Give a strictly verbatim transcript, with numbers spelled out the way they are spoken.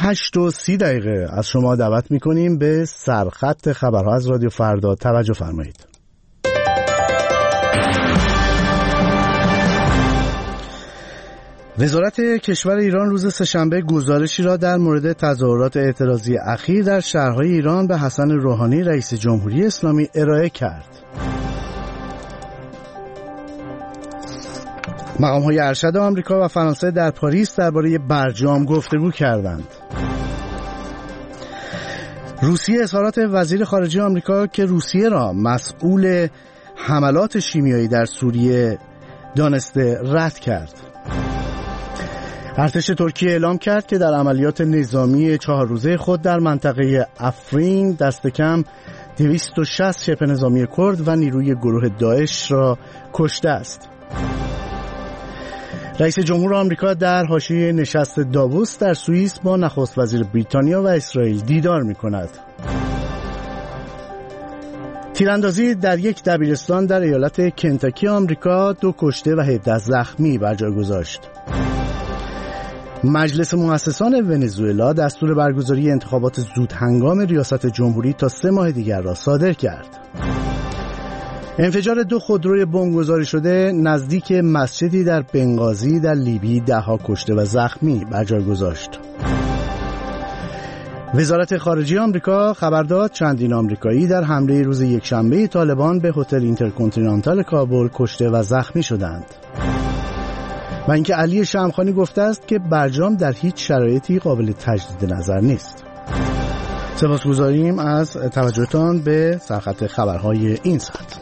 هشت و سی دقیقه از شما دعوت میکنیم به سرخط خبرها از رادیو فردا. توجه فرمایید. وزارت کشور ایران روز سه‌شنبه گزارشی را در مورد تظاهرات اعتراضی اخیر در شهرهای ایران به حسن روحانی رئیس جمهوری اسلامی ارائه کرد. مقام‌های ارشد آمریکا و فرانسه در پاریس درباره برجام گفتگو کردند. روسیه اظهارات وزیر خارجه آمریکا که روسیه را مسئول حملات شیمیایی در سوریه دانسته رد کرد. ارتش ترکیه اعلام کرد که در عملیات نظامی چهار روزه خود در منطقه افرین دست کم دویست و شصت شبه نظامی کرد و نیروی گروه داعش را کشته است. رئیس جمهور آمریکا در حاشیه نشست داووس در سوئیس با نخست وزیر بریتانیا و اسرائیل دیدار می‌کند. تیراندازی در یک دبیرستان در ایالت کنتاکی آمریکا دو کشته و هجده زخمی بر جای گذاشت. مجلس مؤسسان ونزوئلا دستور برگزاری انتخابات زود هنگام ریاست جمهوری تا سه ماه دیگر را صادر کرد. انفجار دو خودروی بمبگذاری شده نزدیک مسجدی در بنغازی در لیبی ده‌ها کشته و زخمی بر جای گذاشت. وزارت خارجه آمریکا خبر داد چندین آمریکایی در حمله روز یکشنبه طالبان به هتل اینترکنتیننتال کابل کشته و زخمی شدند. و اینکه علی شمخانی گفته است که برجام در هیچ شرایطی قابل تجدید نظر نیست. سپاسگزاریم از توجهتان به سرخط خبرهای این ساعت.